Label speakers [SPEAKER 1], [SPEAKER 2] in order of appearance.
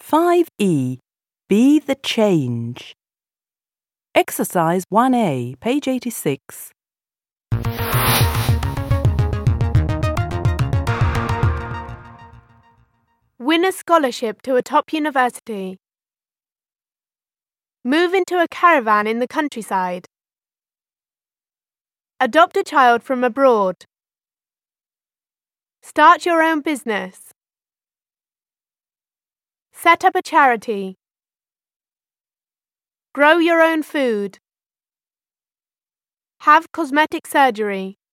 [SPEAKER 1] 5E. Be the change. Exercise 1A, page 86.
[SPEAKER 2] Win a scholarship to a top university. Move into a caravan in the countryside. Adopt a child from abroad. Start your own business. Set up a charity. Grow your own food. Have cosmetic surgery.